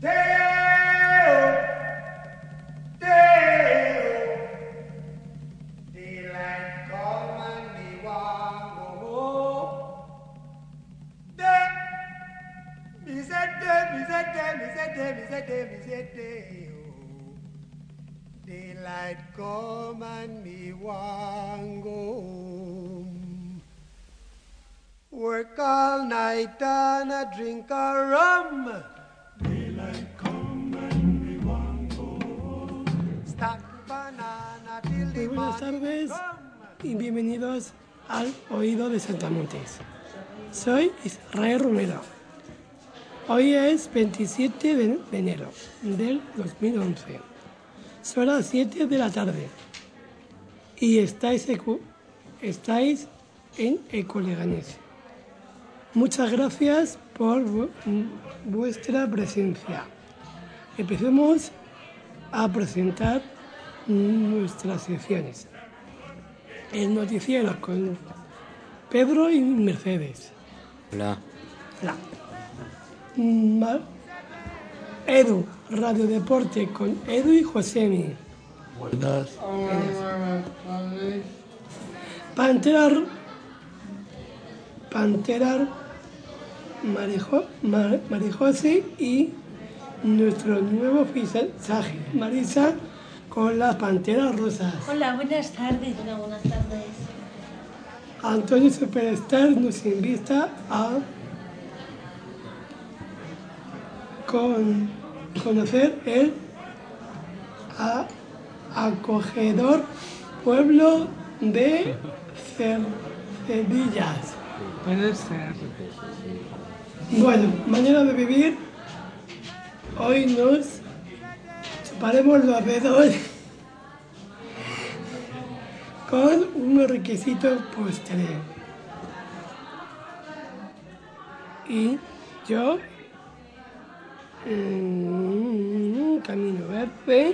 Daylight come and me want go home. Work all night and a drink a rum. Daylight come and me want go home. Stack banana till the Buenas tardes y bienvenidos al Oído de Saltamontes. Soy Israel Romero. Hoy es 27 de enero del 2011. Son las 7 de la tarde y estáis en Ecoleganés. Muchas gracias por vuestra presencia. Empecemos a presentar nuestras secciones. El noticiero con Pedro y Mercedes. Hola. Hola. Edu, Radio Deporte con Edu y Josemi. Buenas. Pantera Marijose y nuestro nuevo fichaje, Marisa, con las Panteras Rosas. Hola, buenas tardes. Hola, buenas tardes. Antonio Superstar nos invita a conocer el acogedor pueblo de Cercedillas. Puede ser. Bueno, manera de vivir. Hoy nos chuparemos los dedos con unos requisitos postre. Y yo camino verde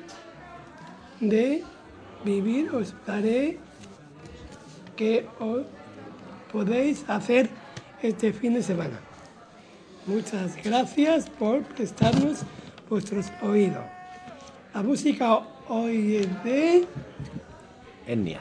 de vivir os daré que os podéis hacer este fin de semana. Muchas gracias por prestarnos vuestros oídos. La música hoy es de Enya.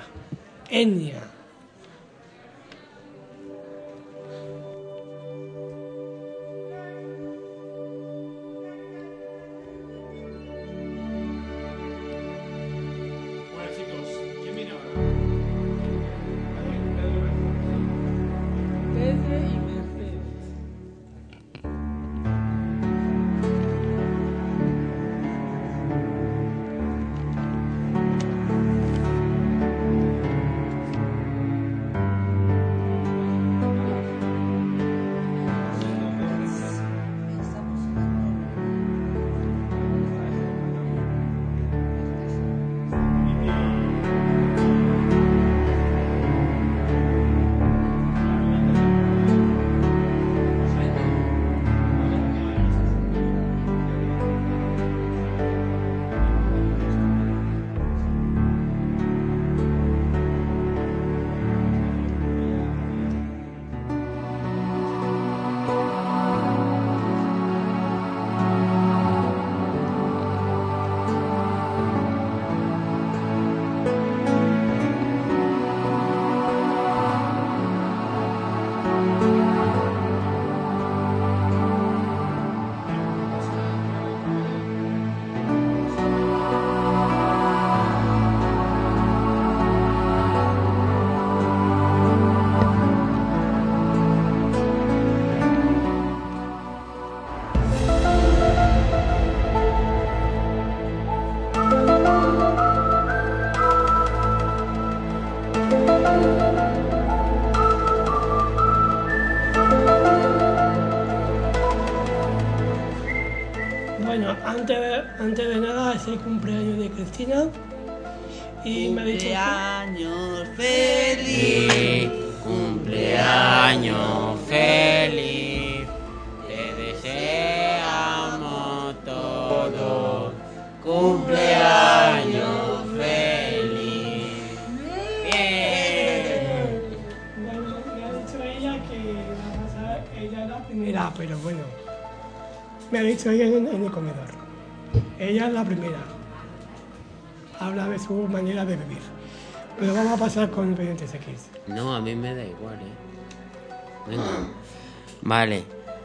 Bueno, antes de nada es el cumpleaños de Cristina y me ha dicho Cumpleaños feliz, Cumpleaños feliz, te deseamos todos. Cumpleaños feliz. Bien. Bueno, me ha dicho ella que ella la primera, pero bueno. Me ha dicho ella en el comedor. Ella es la primera. Habla de su manera de vivir. Pero vamos a pasar con Expedientes X. No, a mí me da igual, Venga. Vale.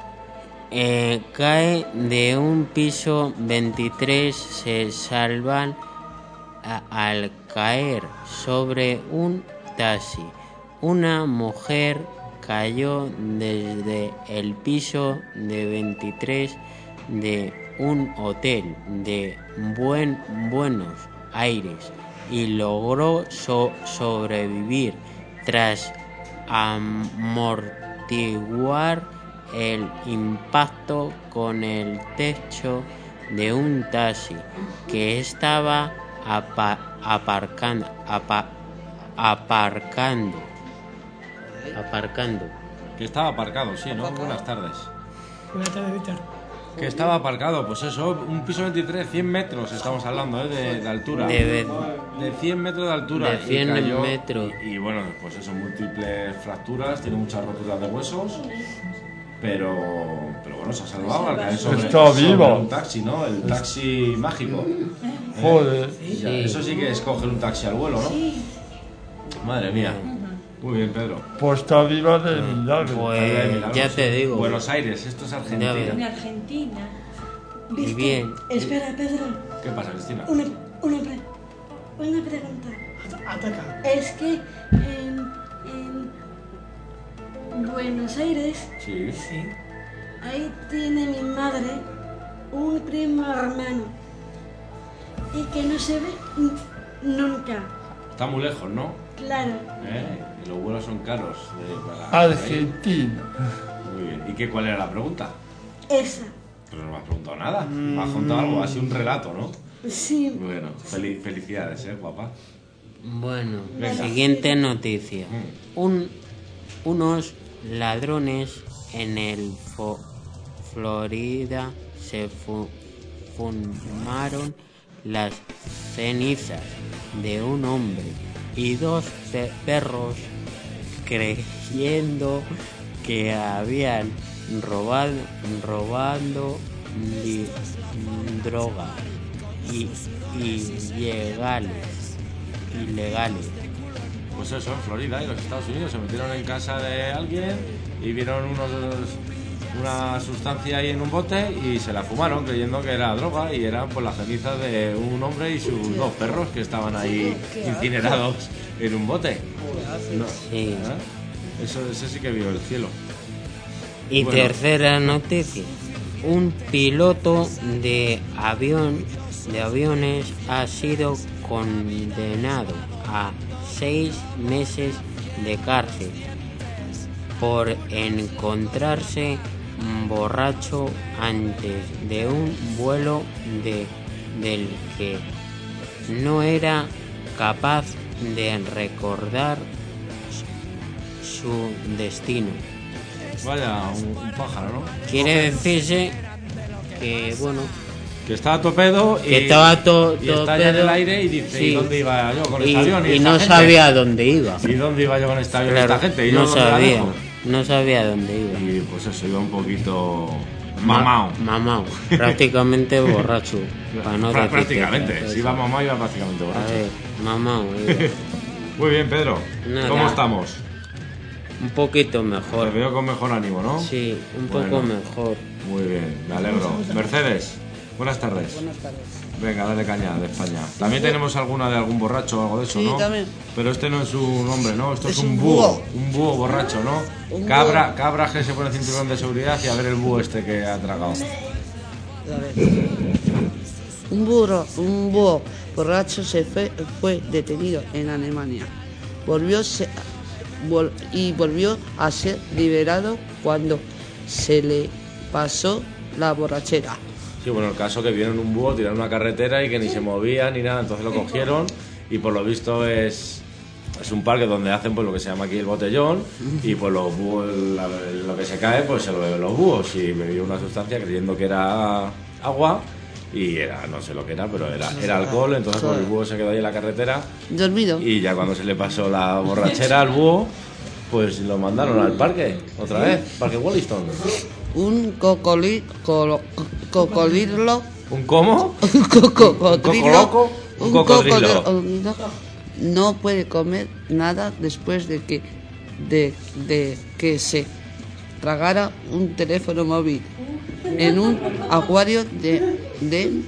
Cae de un piso 23, se salvan al caer sobre un taxi. Una mujer cayó desde el piso de 23 de un hotel de Buenos Aires y logró sobrevivir tras amortiguar el impacto con el techo de un taxi que estaba aparcando. Que estaba aparcado, sí, ¿no? Buenas tardes. Buenas tardes, Víctor. Que estaba aparcado, pues eso, un piso 23, 100 metros estamos hablando, de altura. De 100 metros de altura. De 100 y cayó, metros. Y bueno, pues eso, múltiples fracturas, tiene muchas roturas de huesos. Pero bueno, se ha salvado al caer Está viva. un taxi, ¿no? El taxi mágico. Joder. Ya, eso sí que es coger un taxi al vuelo, ¿no? Madre mía. Muy bien, Pedro. Pues está viva de milagro. Pues ya te digo. Buenos Aires, esto es Argentina. En Argentina. Y bien. Espera, Pedro. ¿Qué pasa, Cristina? Una pregunta. Ataca. Es que en Buenos Aires, Sí. ahí tiene mi madre un primo hermano. Y que no se ve nunca. Está muy lejos, ¿no? Claro. Y los vuelos son caros. Para Argentina. Muy bien. ¿Y cuál era la pregunta? Esa. Pues no me has preguntado nada. Me has contado algo, ha sido un relato, ¿no? Sí. Bueno, felicidades, guapa. Bueno, siguiente noticia. Unos ladrones en el Florida se fumaron las cenizas de un hombre y dos perros creyendo que habían robando droga ilegales. Pues eso, en Florida y los Estados Unidos se metieron en casa de alguien y vieron una sustancia ahí en un bote y se la fumaron creyendo que era droga y eran pues las cenizas de un hombre y sus dos perros que estaban ahí incinerados en un bote. No, Sí. Ese sí que vio el cielo. Y Bueno. tercera noticia, un piloto de aviones ha sido condenado a 6 meses de cárcel por encontrarse borracho antes de un vuelo del que no era capaz de recordar su destino. Vaya, un pájaro, ¿no? Quiere decirse que, bueno, Que estaba topedo y, que estaba y está ya en el aire y dice, sí. ¿y dónde iba yo con este avión? y esta no gente? sabía a dónde iba. ¿Y dónde iba yo con este avión y Claro, esta gente? ¿Y yo no dónde la sabía, dejo? no sabía dónde iba. Y pues eso, iba un poquito mamao. Mamao, prácticamente borracho. Para no decirte Prácticamente, otra cosa. si iba mamao iba prácticamente A borracho. ver, mamao, iba. Muy bien, Pedro. Nada. ¿Cómo estamos? Un poquito Te mejor. veo con mejor ánimo, ¿no? Sí, un Bueno. poco mejor. Muy bien, me alegro. Mercedes, buenas tardes. Buenas tardes. Venga, dale caña de España. También tenemos alguna de algún borracho o algo de eso, Sí, ¿no? también. Pero este no es un hombre, ¿no? Esto es Es un un búho. búho. Un búho borracho, ¿no? Un Cabra que se pone el cinturón de seguridad y a ver el búho este que ha tragado. A ver. Un búho borracho fue detenido en Alemania. Volvió a ser liberado cuando se le pasó la borrachera. Sí, bueno, el caso que vieron un búho tirar una carretera y que ni se movía ni nada, entonces lo cogieron y por lo visto es un parque donde hacen pues lo que se llama aquí el botellón y pues los búhos, lo que se cae pues se lo beben los búhos y bebió una sustancia creyendo que era agua y no sé lo que era, pero era alcohol, entonces pues, el búho se quedó ahí en la carretera Dormido. y ya cuando se le pasó la borrachera al búho pues lo mandaron al parque, otra vez, Parque Wollaston. Un cocodrilo. ¿Un cómo? Un cocodrilo. Un cocodrilo. No puede comer nada después de que se tragara un teléfono móvil en un acuario de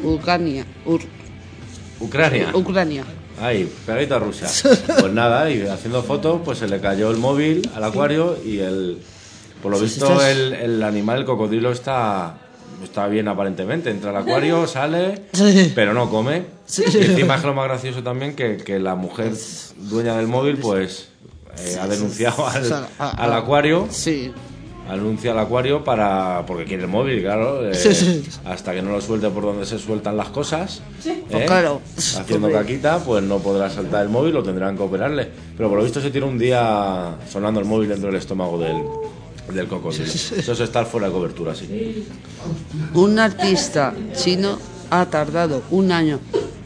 Ucrania. Ay, pegadito a Rusia. Pues nada, y haciendo fotos, pues se le cayó el móvil al acuario y por lo visto el animal, el cocodrilo, está bien aparentemente. Entra al acuario, sale, pero no come. Y encima es que lo más gracioso también que la mujer dueña del móvil, pues ha denunciado al acuario. Sí. Anuncia al acuario porque quiere el móvil, claro, hasta que no lo suelte por donde se sueltan las cosas, Pues claro, haciendo caquita, pues no podrá saltar el móvil, lo tendrán que operarle. Pero por lo visto se tira un día sonando el móvil dentro del estómago del cocodrilo. Eso es estar fuera de cobertura, sí. Un artista chino ha tardado un año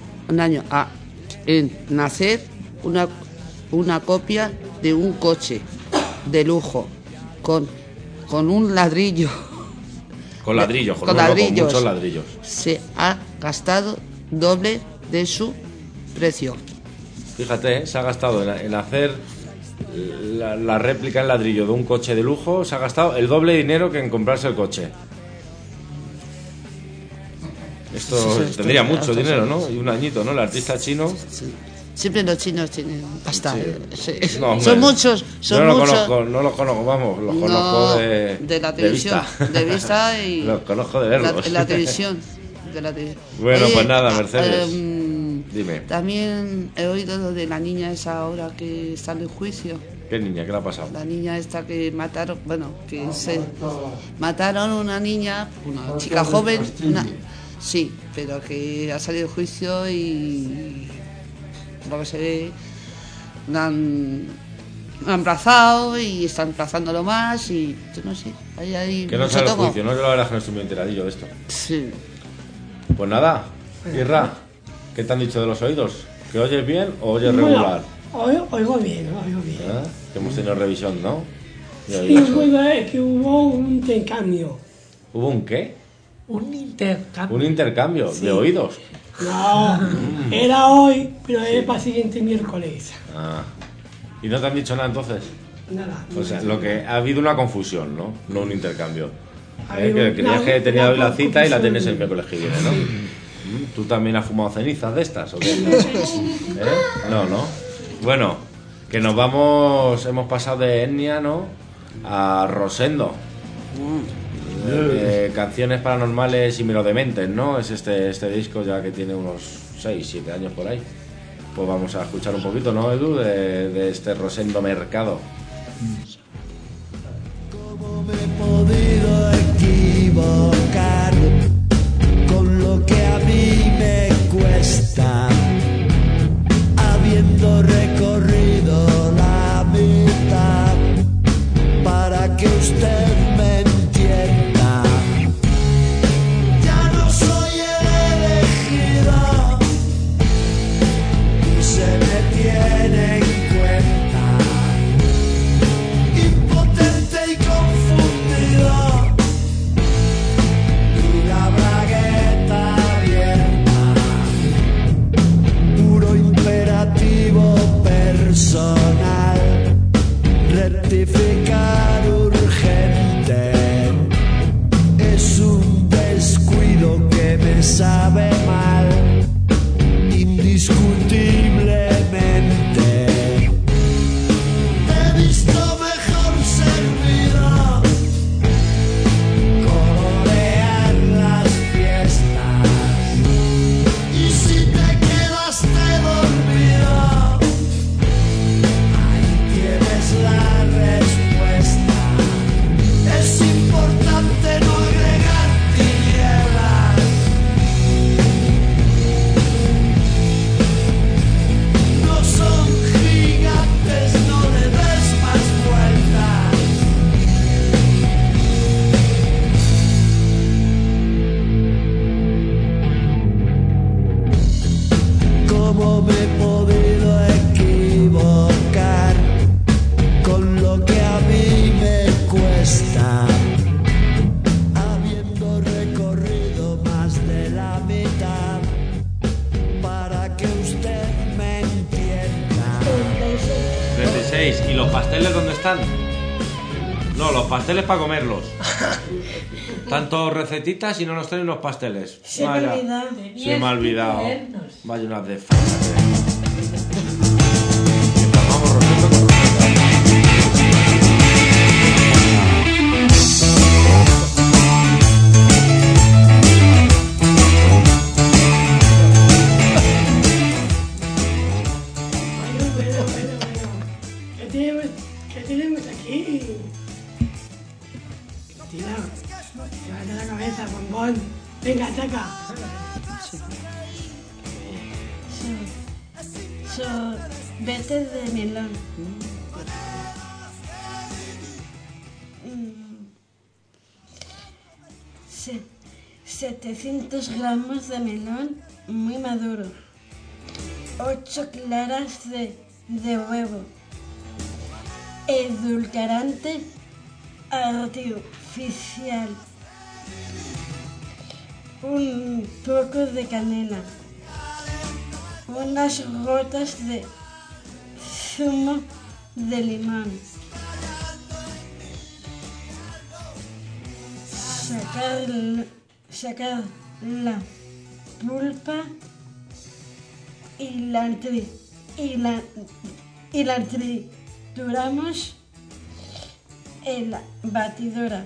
en hacer una copia de un coche de lujo con un ladrillo. Con ladrillos, con muchos ladrillos. Se ha gastado doble de su precio. Fíjate, se ha gastado en hacer la réplica en ladrillo de un coche de lujo, se ha gastado el doble de dinero que en comprarse el coche. Esto tendría mucho dinero, ¿no? Y un añito, ¿no? El artista chino. Sí. Siempre los chinos tienen pasta. Sí. Sí. No, son muchos. Yo no los conozco, vamos, los conozco de la televisión. De vista y. Los conozco de verlos. En la televisión. Bueno, Oye, pues nada, Mercedes. Dime. También he oído lo de la niña esa ahora que está en juicio. ¿Qué niña? ¿Qué le ha pasado? La niña esta que mataron, mataron una niña, una chica joven, sí, pero que ha salido de juicio y lo que se ve, la han emplazado y están emplazándolo más y yo no sé, ahí que no sale el juicio, ¿no? Yo la verdad es que no estoy muy enteradillo de esto. Sí. Pues nada, Irra, ¿qué te han dicho de los oídos? ¿Que oyes bien o oyes regular? Oigo bien. ¿Ah? Que hemos tenido revisión, ¿no? Sí, es que hubo un intercambio. ¿Hubo un qué? Un intercambio. ¿Un intercambio de oídos? No, era hoy, pero es para el siguiente miércoles. Ah. ¿Y no te han dicho nada entonces? Nada. O sea, lo que ha habido una confusión, ¿no? No un intercambio. Que creías que tenía hoy la cita y la tenés el miércoles que viene, ¿no? ¿Tú también has fumado cenizas de estas o qué? No. Bueno, que nos vamos, hemos pasado de etnia, ¿no? A Rosendo. Canciones paranormales y melodementes, ¿no? Es este disco ya que tiene unos 6-7 años por ahí. Pues vamos a escuchar un poquito, ¿no, Edu? De este Rosendo Mercado. ¿Cómo me he podido equivocar con lo que a mí me cuesta, habiendo recorrido la mitad para que usted me entienda? Ya no soy el elegido y se me tiene en cuenta, impotente y confundido. están? No, los pasteles para comerlos. Tanto recetitas y no nos traen los pasteles. Se me ha olvidado. Se me ha olvidado. Vaya unas de Vamos, Rosendo, con ¿Qué tenemos aquí? Tira, levanta la cabeza, bombón. Venga, ataca. Sorbete de melón. Sí, 700 gramos de melón muy maduro. 8 claras de huevo. Edulcorante artificial. Un poco de canela. Unas gotas de zumo de limón. Sacar la pulpa y la trituramos en la batidora.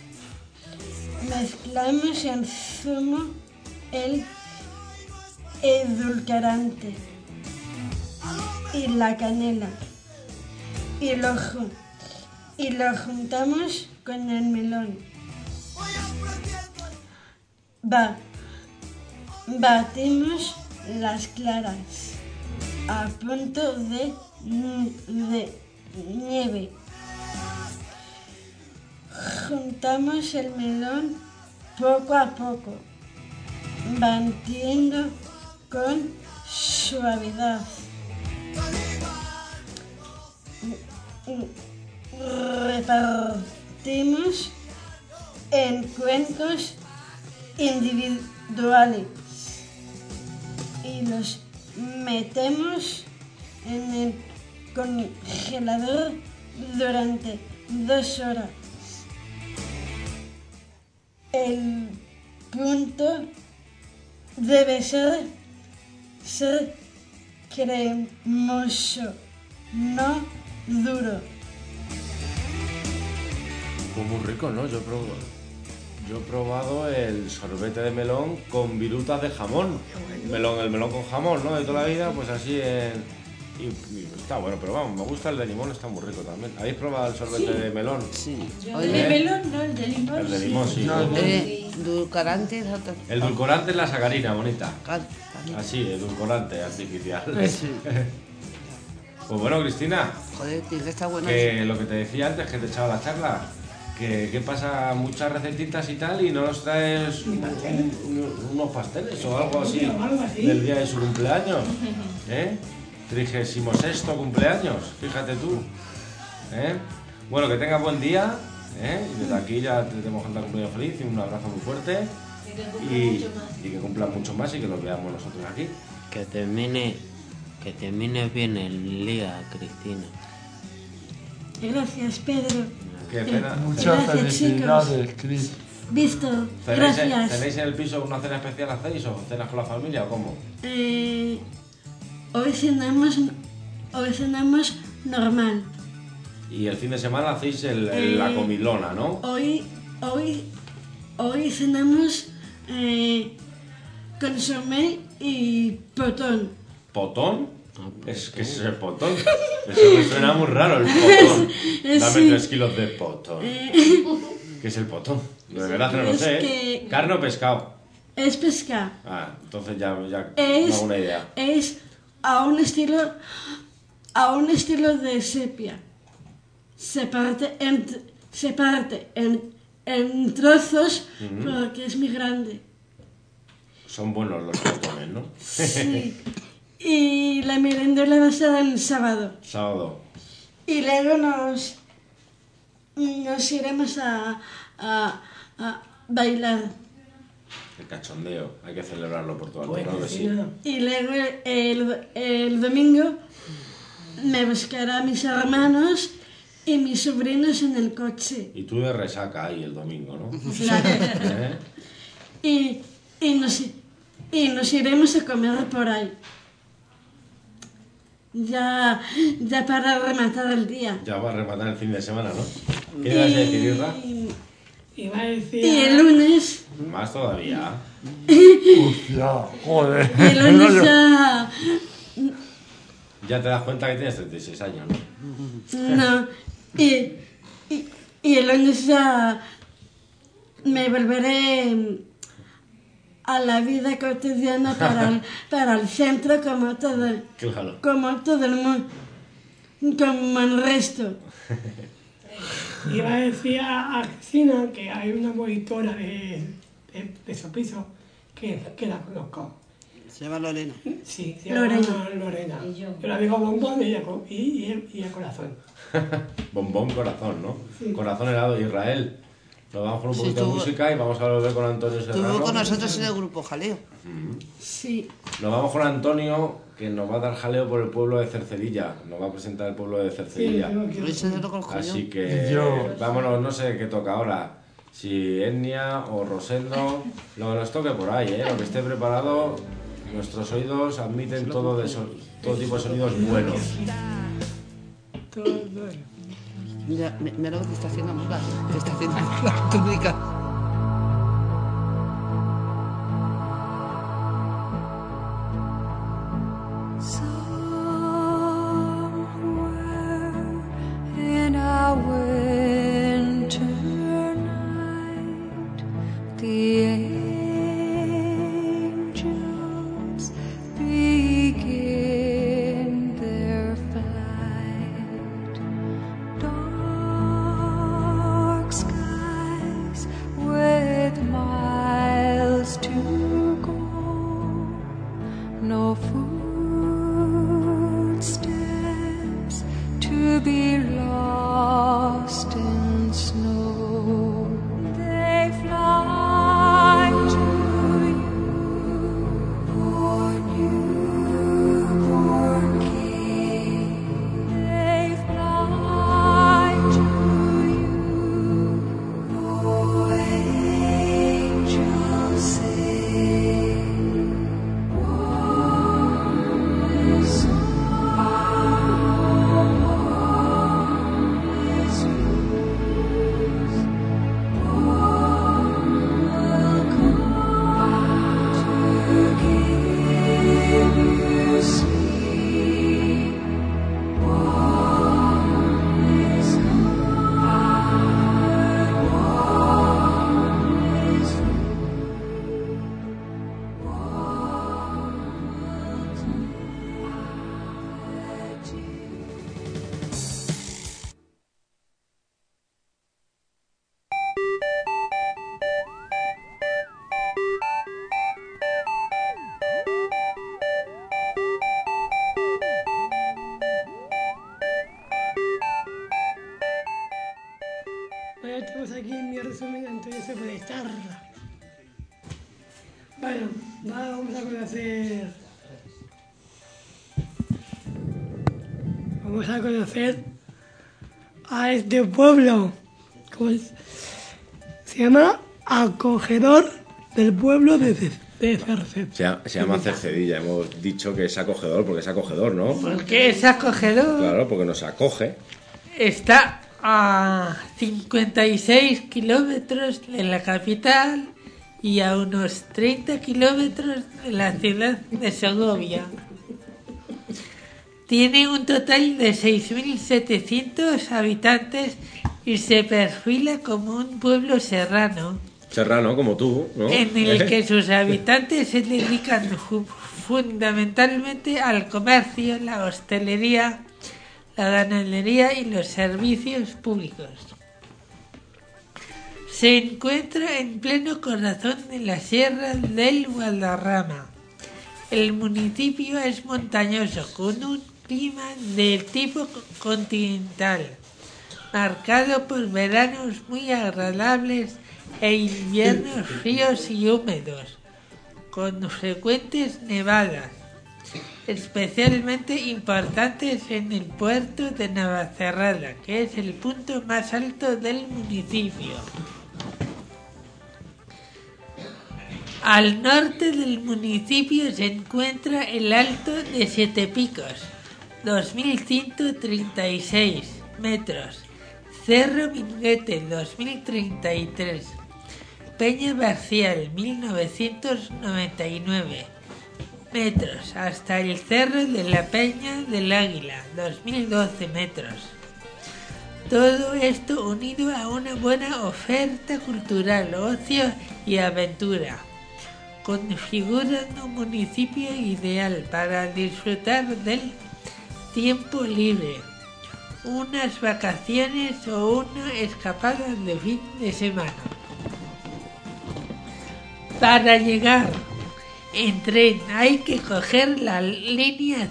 Mezclamos el zumo, el edulcorante y la canela y lo juntamos con el melón. Batimos las claras a punto de nieve. Juntamos el melón poco a poco, batiendo con suavidad. Repartimos en cuencos individuales y los metemos en el congelador durante 2 horas. El punto debe ser cremoso, no duro. Pues muy rico, ¿no? Yo he probado el sorbete de melón con virutas de jamón. El melón con jamón, ¿no? De toda la vida, pues así y está bueno, pero vamos, me gusta el de limón, está muy rico también. ¿Habéis probado el sorbete de melón? Sí. El de melón, no, el de limón. El de limón, sí. Edulcorante. El edulcorante es la sacarina, bonita. Claro. Así, edulcorante artificial. Sí. Pues bueno, Cristina, Joder, tío, que está bueno. que lo que te decía antes, que te echaba la charla, que pasa muchas recetitas y tal y no nos traes unos pasteles o algo así del día de su cumpleaños, ¿eh? 36º cumpleaños, fíjate tú, ¿eh? Bueno, que tengas buen día, ¿eh? Y desde aquí ya te damos un cumpleaños feliz y un abrazo muy fuerte y que cumplan mucho más y que los veamos nosotros aquí. Que termine bien el día, Cristina. Gracias, Pedro. Qué pena. Muchas Gracias, felicidades, Cris. Víctor, gracias. ¿Tenéis en el piso una cena especial hacéis o cenas con la familia o cómo? Hoy cenamos normal. Y el fin de semana hacéis la comilona, ¿no? Hoy cenamos consomé y potón. ¿Potón? Es que es el potón. Eso me suena muy raro, el potón. Dame Sí. 3 kilos de potón. ¿Qué es el potón? De verdad que no lo Es sé, ¿eh? que- ¿Carne o pescado? Es pesca. Ah, entonces ya me Es, hago una idea. es a un estilo de sepia. Se parte en trozos porque es muy grande. Son buenos los potones, ¿no? Sí. Y la merienda va a ser el sábado. Sábado. Y luego nos iremos a bailar. El cachondeo. Hay que celebrarlo por todo el mundo, que sí. Y luego el domingo me buscará a mis hermanos y mis sobrinos en el coche. Y tú de resaca ahí el domingo, ¿no? Claro. ¿Eh? Y nos iremos a comer por ahí. Ya para rematar el día. Ya va a rematar el fin de semana, ¿no? ¿Qué ibas a decir, Irra? Iba a decir... Y el lunes... Más todavía. Hostia, joder. Y el lunes ya... Ya te das cuenta que tienes 36 años, ¿no? No. Y el lunes ya me volveré a la vida cotidiana para el centro como todo el mundo, como el resto. Iba a decir a Cristina que hay una monitora de Sopiso que la conozco. Se llama Lorena. Sí, se llama Lorena. Yo la digo bombón y ella corazón. Bombón, corazón, ¿no? Sí. Corazón helado, Israel. Nos vamos con un Sí, poquito de música y vamos a volver con Antonio Serrano. Estuvo con nosotros en el grupo Jaleo. Sí. Nos vamos con Antonio, que nos va a dar jaleo por el pueblo de Cercedilla. Nos va a presentar el pueblo de Cercedilla. Ese no lo conozco yo. Así que vámonos, no sé qué toca ahora. Si Etnia o Rosendo, lo que nos toque por ahí, lo que esté preparado. Nuestros oídos admiten todo tipo de sonidos buenos. Mira lo que te está haciendo Mula. Te está haciendo la túnica. In a winter night, the angels begin their flight. Dark skies with miles to go, no footsteps to be lost in snow. They fly to you, poor newborn king. They fly to you, oh angels sing. Warm is Bueno, tenemos aquí mi resumen de Antonio Superstar. Bueno, vamos a conocer... Vamos a conocer a este pueblo. ¿Cómo es? Se llama Acogedor del pueblo de Cercedilla. Se llama Cercedilla. Hemos dicho que es acogedor porque es acogedor, ¿no? ¿Por qué es acogedor? Claro, porque nos acoge. Está a 56 kilómetros de la capital y a unos 30 kilómetros de la ciudad de Segovia. Tiene un total de 6.700 habitantes y se perfila como un pueblo serrano. Serrano, como tú, ¿no? En el que sus habitantes se dedican fundamentalmente al comercio, la hostelería, la ganadería y los servicios públicos. Se encuentra en pleno corazón de la Sierra del Guadarrama. El municipio es montañoso, con un clima de tipo continental, marcado por veranos muy agradables e inviernos fríos y húmedos, con frecuentes nevadas. especialmente importantes en el puerto de Navacerrada, que es el punto más alto del municipio. Al norte del municipio se encuentra el Alto de Siete Picos, 2.136 metros, Cerro Minguete, 2.033, Peña Barcial, 1.999 metros, hasta el Cerro de la Peña del Águila, 2.012 metros. Todo esto unido a una buena oferta cultural, ocio y aventura, configurando un municipio ideal para disfrutar del tiempo libre, unas vacaciones o una escapada de fin de semana. Para llegar en tren hay que coger la línea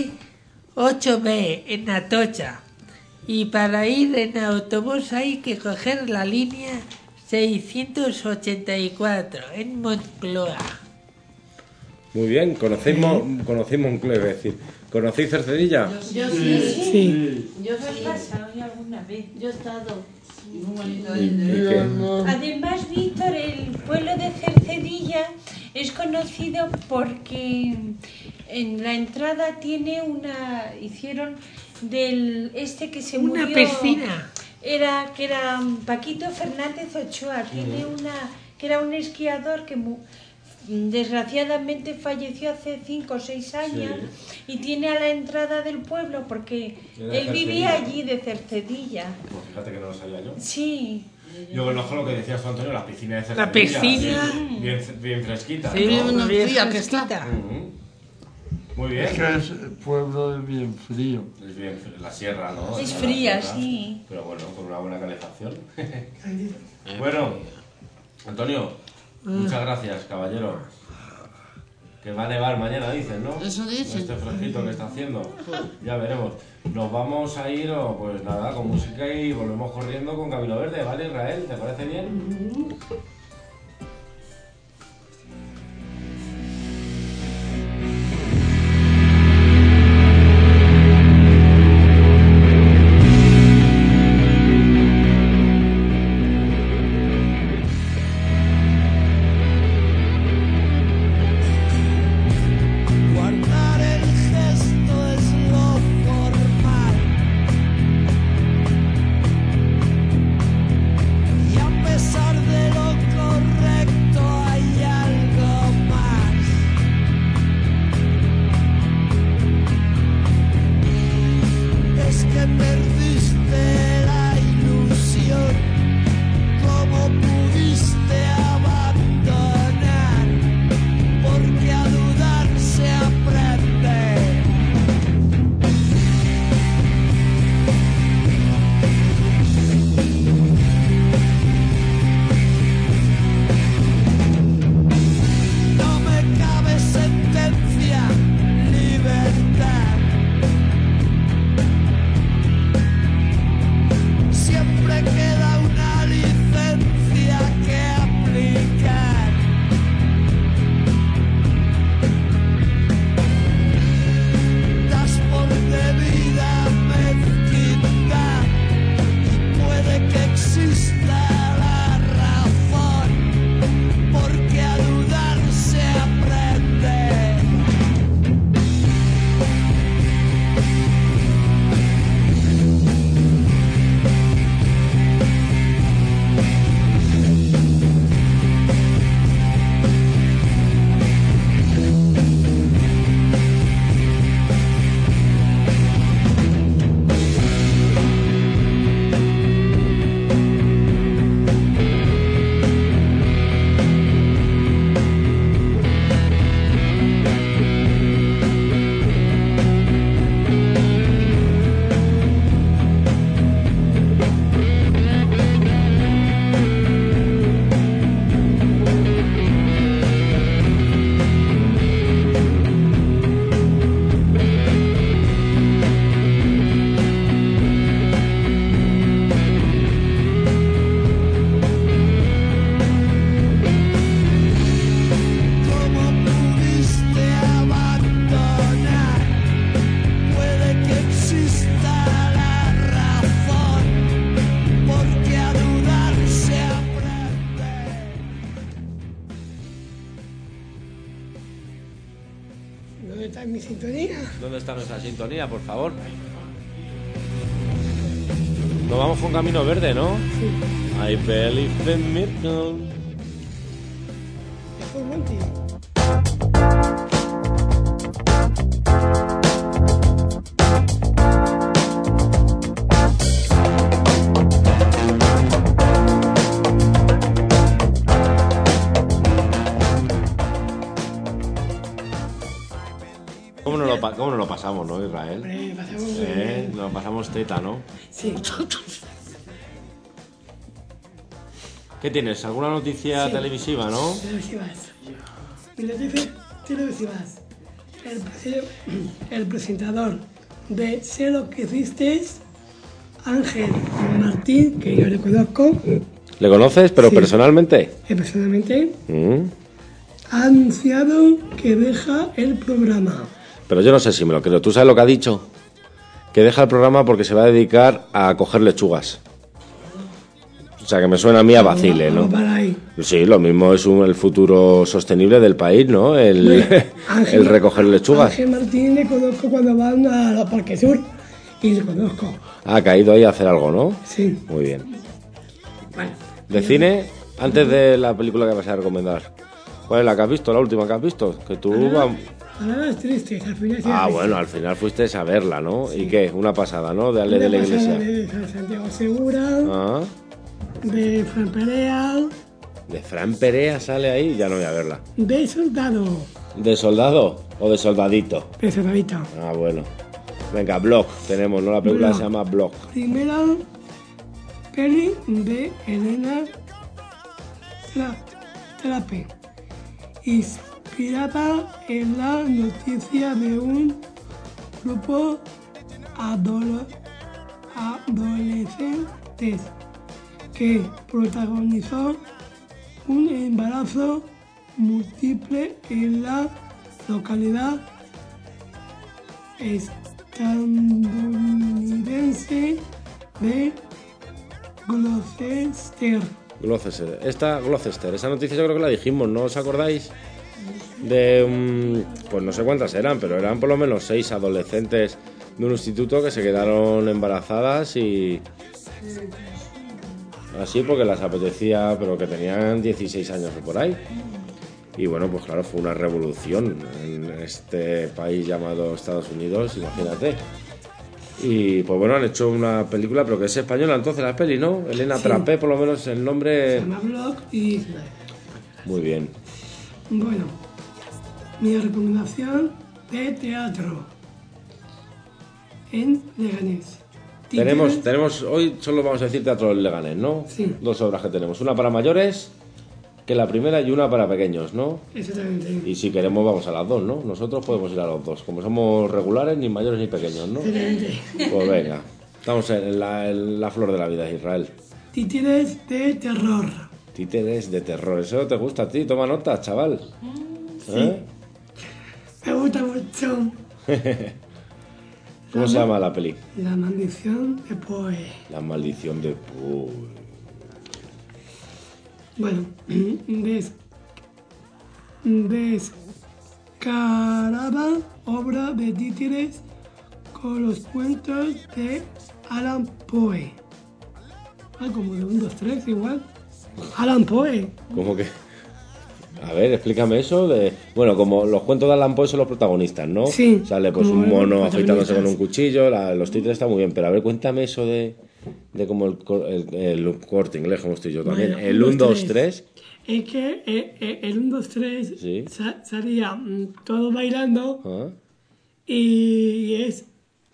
C8B en Atocha, y para ir en autobús hay que coger la línea 684 en Moncloa. Muy bien, conocéis Moncloa, es decir, ¿conocéis Cercedilla? Yo sí. Yo he pasado alguna vez. Yo he estado. Además, Víctor, el pueblo de Cercedilla es conocido porque en la entrada tiene hicieron del que se murió. Una piscina. Que era Paquito Fernández Ochoa, que era un esquiador que desgraciadamente falleció hace 5 o 6 años, y tiene a la entrada del pueblo porque él vivía allí de Cercedilla. Pues fíjate que no lo sabía yo. Sí. Yo conozco lo que decías tú, Antonio, la piscina de Cercedilla. La piscina. Sí, bien fresquita. Sí, ¿no? bien fresquita. Muy bien. Es que el pueblo es bien frío. Es bien, la sierra, ¿no? Es fría, sí. Pero bueno, con una buena calefacción. Bueno, Antonio, muchas gracias, caballero. Que va a nevar mañana, dicen, ¿no? Eso dicen. Este fresquito que está haciendo. Ya veremos. Nos vamos a ir, pues nada, con música y volvemos corriendo con Camino Verde, ¿vale, Israel? ¿Te parece bien? Guardar el gesto es lo formal, y a pesar de lo está mi sintonía? ¿Dónde está nuestra sintonía, por favor? Nos vamos con Camino Verde, ¿no? Sí. I believe in miracles. Es por Monty. ¿Cómo nos lo pasamos, no, Israel? Hombre, pasamos muy bien. Nos pasamos teta, ¿no? Sí. ¿Qué tienes? ¿Alguna noticia Sí. televisiva, no? Televisivas. Noticias televisivas. El presentador de Sé lo que hiciste, Ángel Martín, que yo le conozco ¿Le conoces, pero Sí. personalmente? personalmente, Mm. ha anunciado que deja el programa. Pero yo no sé si me lo creo. ¿Tú sabes lo que ha dicho? Que deja el programa porque se va a dedicar a coger lechugas. O sea, que me suena a mí a vacile, ¿no? Vamos para ahí. Sí, lo mismo es el futuro sostenible del país, ¿no? El recoger lechugas. Ángel Martín le conozco cuando van a la Parque Sur y le conozco. Ha caído ahí a hacer algo, ¿no? Sí. Muy bien. Bueno, ¿De cine? Antes de la película que vas a recomendar. ¿Cuál es la que has visto? ¿La última que has visto? Que tú... ahora es triste, al final sí Ah, es bueno, al final fuiste a verla, ¿no? ¿Y qué? Una pasada, ¿no? De Ale de la Una pasada Iglesia. de Santiago Segura, Ah, de Fran Perea, de Fran Perea sale ahí, ya no voy a verla. de Soldado, ¿De soldado o de soldadito? de Soldadito. Ah, bueno. Venga, Block tenemos, ¿no? La película Block. se llama Block. Primera peli de Elena Trape, inspirada en la noticia de un grupo adolescentes que protagonizó un embarazo múltiple en la localidad estadounidense de Gloucester. Gloucester. Esa noticia yo creo que la dijimos, ¿no os acordáis? De, pues no sé cuántas eran, pero eran por lo menos 6 adolescentes de un instituto que se quedaron embarazadas y... Así porque las apetecía, pero que tenían 16 años o por ahí. Y bueno, pues claro, fue una revolución en este país llamado Estados Unidos, imagínate. Y pues bueno, han hecho una película, pero que es española entonces la peli, ¿no? Elena Sí. Trape, por lo menos el nombre... Se llama Block y... Muy bien. Bueno, mi recomendación de teatro en Leganés. Tenemos, hoy solo vamos a decir Teatro del Leganés, ¿no? Sí. 2 obras que tenemos, una para mayores, que la primera, y una para pequeños, ¿no? Exactamente. Y si queremos vamos a las 2, ¿no? Nosotros podemos ir a los 2, como somos regulares, ni mayores ni pequeños, ¿no? Excelente. Pues venga, estamos en la flor de la vida, Israel. Títeres de terror. Títeres de terror, eso te gusta a ti, toma nota, chaval. ¿Eh? Me gusta mucho. ¿Cómo se llama la peli? La maldición de Poe. La maldición de Poe. Bueno, descarada obra de títeres con los cuentos de Alan Poe. Ah, como de 1, 2, 3 igual. Alan Poe. ¿Cómo que? A ver, explícame eso de... Bueno, como los cuentos de Alan Poe son los protagonistas, ¿no? Sí, Sale pues como un mono los afeitándose con protagonistas. un cuchillo, los títeres están muy bien, pero a ver, cuéntame eso de como el Corte Inglés, como estoy yo también. Bueno, El 1, 2, 3. 3. Es que el 1, 2, 3 Sí. salía todo bailando ¿Ah? y es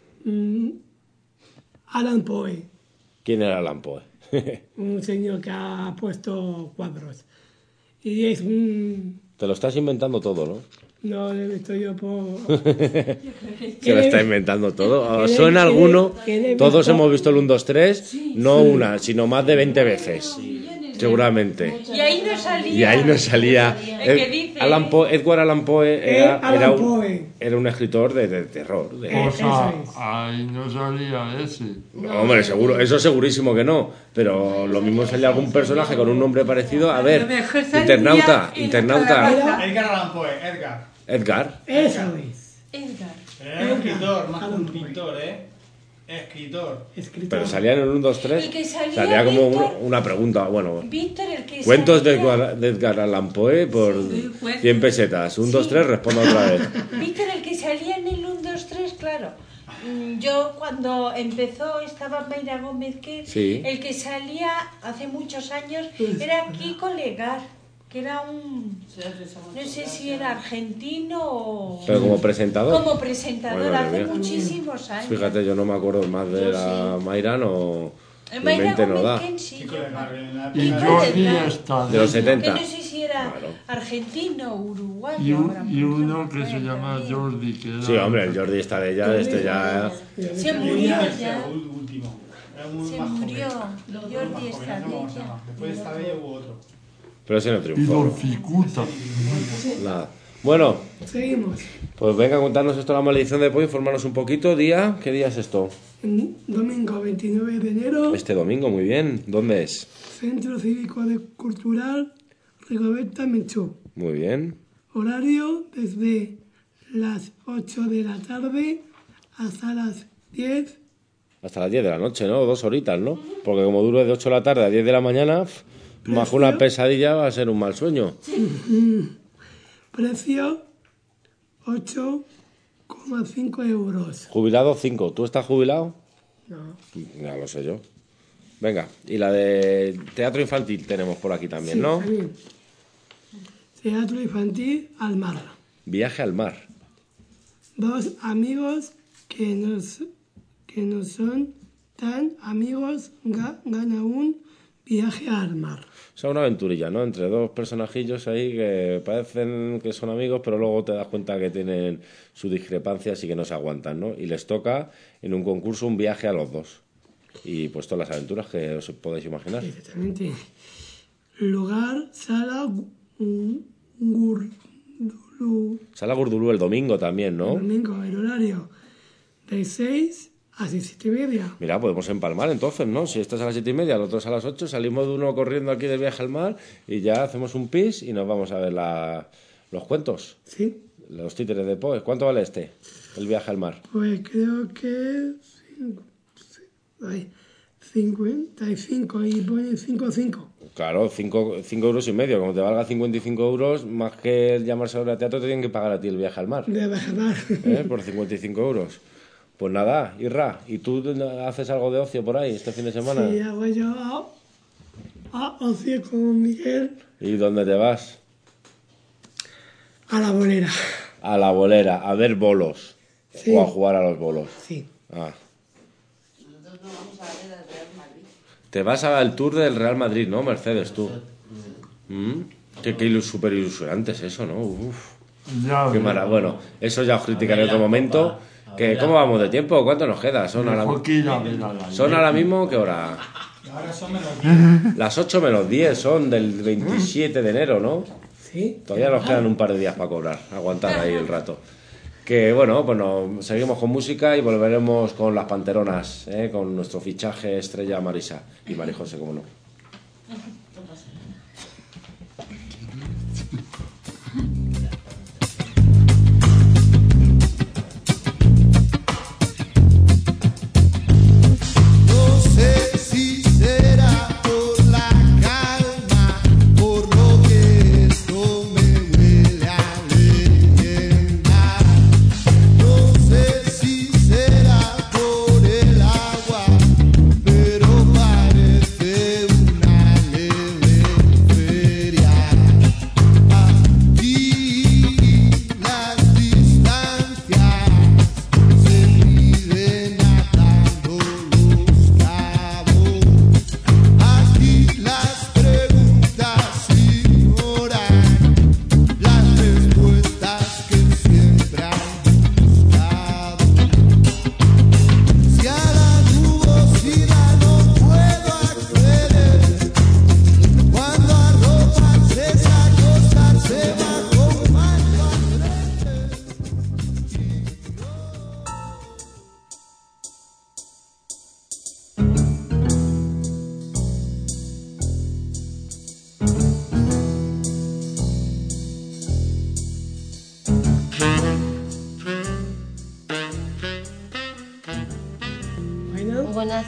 Alan Poe, ¿Quién era Alan Poe? un señor que ha puesto cuadros. Y es un... Te lo estás inventando todo, ¿no? No, le he visto yo por... Se lo está inventando todo. ¿Os que le- suena que le- alguno? que le he Todos visto- hemos visto el 1, 2, 3, no una, sino más de 20 veces. Seguramente. Y ahí no salía. Y ahí no salía. El que dice- Edgar Allan Poe Alan Poe. era un escritor de terror. O Eso sea, es. ahí no salía ese. Hombre, seguro, eso segurísimo que no. Pero lo mismo salía algún personaje con un nombre parecido. A ver, lo mejor salía internauta, en internauta. Era- Edgar Allan Poe, Edgar. Edgar. Eso es. Edgar. Escritor, más que un pintor, Escritor. Pero salía en el 1, 2, 3. El que salía Salía como Víctor. una pregunta. Bueno, Víctor, el que cuentos salía... de Edgar Allan Poe por Sí, 100 pesetas. 1, 2, 3, responda otra vez. Víctor, el que salía en el 1, 2, 3, claro. Yo cuando empezó estaba Mayra Gómez, que Sí. el que salía hace muchos años era Kiko Legar, que era un... No sé si era argentino o... Pero como presentador. Como presentador, Madre hace mía. muchísimos años. Fíjate, yo no me acuerdo más de Yo la Mayra, no. Mi Mayra mente no Gómez da. Ken, sí, yo- Y Jordi está De los Que 70. no sé si era argentino o uruguayo. Y, ahora y uno que se llama Jordi, que era... Sí, hombre, el Jordi está de ella, este ya. Se murió Este ya. último. Era un Se más joven. murió. Era un Jordi más joven, está no vamos a bella. llamar. Después de esta bella hubo otro. Pero ese no Y triunfó. Dolficuta. Nada. Bueno, Seguimos. pues venga a contarnos esto, la maldición de Poe, informarnos un poquito. ¿Día? ¿Qué día es esto? Domingo 29 de enero, Este domingo, muy bien. ¿Dónde es? Centro Cívico de Cultural Rigoberta Menchú. Muy bien. Horario desde las 8 de la tarde hasta las 10. Hasta las 10 de la noche, ¿no? 2 horitas, ¿no? Porque como dure de 8 de la tarde a 10 de la mañana, más que una pesadilla va a ser un mal sueño. Precio 8,5 euros. Jubilado 5. ¿Tú estás jubilado? No. Ya lo sé yo. Venga, y la de teatro infantil tenemos por aquí también, Sí, ¿no? también. Teatro infantil al mar. Viaje al mar. Dos amigos que no son tan amigos gana un viaje al mar. O sea, una aventurilla, ¿no? Entre dos personajillos ahí que parecen que son amigos, pero luego te das cuenta que tienen sus discrepancias y que no se aguantan, ¿no? Y les toca en un concurso un viaje a los dos. Y pues todas las aventuras que os podéis imaginar. Exactamente. Lugar, sala, Gurdulú. Sala Gurdulú el domingo también, ¿no? Domingo, el horario de 6 a 7:30. Mira, podemos empalmar entonces, ¿no? Si estás a las 7:30, el otro es a las 8, salimos de uno corriendo aquí de viaje al mar y ya hacemos un pis y nos vamos a ver los cuentos. Sí. Los títeres de Poe. ¿Cuánto vale este? El viaje al mar. Pues creo que 55 y pone 5,5. Claro, 5 euros y medio. Como te valga 55 euros, más que el llamarse ahora a teatro, te tienen que pagar a ti el viaje al mar. De viaje al mar. Por 55 euros. Pues nada, Irra, ¿y tú haces algo de ocio por ahí este fin de semana? Sí, hago yo a ocio con Miguel ¿Y dónde te vas? a la bolera. A la bolera, a ver bolos. Sí. O a jugar a los bolos. Sí. Ah. Te vas al tour del Real Madrid, ¿no, Mercedes, tú? Qué súper ilusionante es eso, ¿no? Uf. Ya, Qué maravilla. Bueno, eso ya os criticaré en otro momento. ¿Cómo vamos de tiempo? ¿Cuánto nos queda? Son ahora mismo, ¿qué hora? Ahora son menos 10. Las 8 menos 10 son del 27 de enero, ¿no? Sí. Todavía nos quedan un par de días para cobrar. Aguantar ahí el rato. Que bueno, pues seguimos con música y volveremos con las Panteronas, con nuestro fichaje estrella Marisa y Marijose, como no. No sé si será por la calma, por lo que esto me huele a leyenda. No sé si será por el agua, pero parece una leyenda.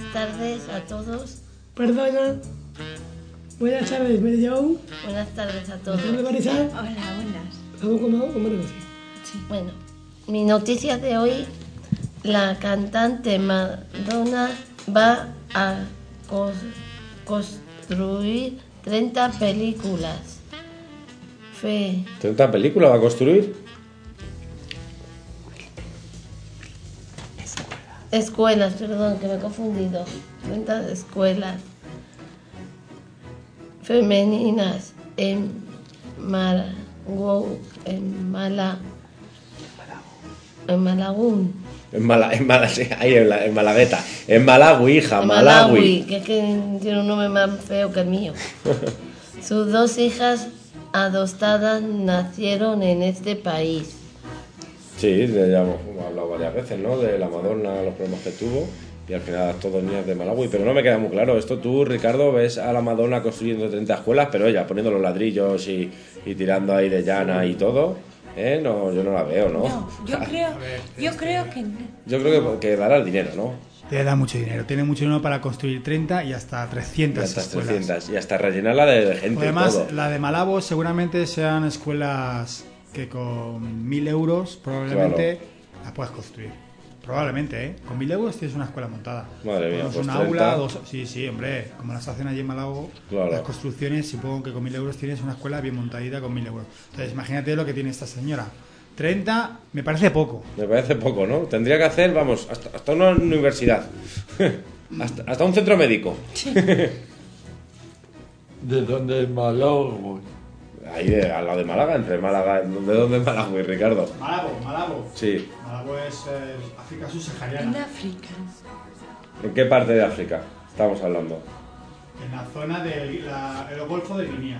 tardes a todos. Perdona. Buenas tardes, Mary Jo. Buenas tardes a todos. Buenas tardes, Marisol. Hola, buenas. ¿Cómo negocio? Bueno, mi noticia de hoy, la cantante Madonna va a construir 30 películas. 30 películas va a construir. Escuelas, perdón, que me he confundido. 30 escuelas femeninas en Malagún. En Malagueta. En Malawi, hija, Malawi. Que es que tiene un nombre más feo que el mío. Sus 2 hijas adoptadas nacieron en este país. Sí, ya hemos hablado varias veces, ¿no? De la Madonna, los problemas que tuvo. Y al final todos niñas de Malawi. Pero no me queda muy claro. Esto tú, Ricardo, ves a la Madonna construyendo 30 escuelas, pero ella poniendo los ladrillos y tirando ahí de llana y todo. No, yo no la veo, ¿no? No, yo creo que no. Yo creo que dará el dinero, ¿no? Te da mucho dinero. Tiene mucho dinero para construir 30 y hasta 300 Y hasta escuelas. 300. Y hasta rellenarla de gente. Además, todo. la de Malabo seguramente sean escuelas que con 1.000 euros probablemente la puedas construir. Probablemente, ¿eh? Con 1.000 euros tienes una escuela montada. Madre mía, Pues pues un 30. aula, 2... Sí, hombre. Como las hacen allí en Malabo, Claro. las construcciones, supongo que con 1.000 euros tienes una escuela bien montadita con 1.000 euros. Entonces, imagínate lo que tiene esta señora. 30 me parece poco. Me parece poco, ¿no? Tendría que hacer, vamos, hasta una universidad. hasta un centro médico. ¿De dónde es Malawi? Ahí, al lado de Málaga, entre Málaga. ¿De dónde es Malawi, Ricardo? Malabo. Sí. Malabo es África En subsahariana. África. ¿En qué parte de África estamos hablando? En la zona del el Golfo de Guinea.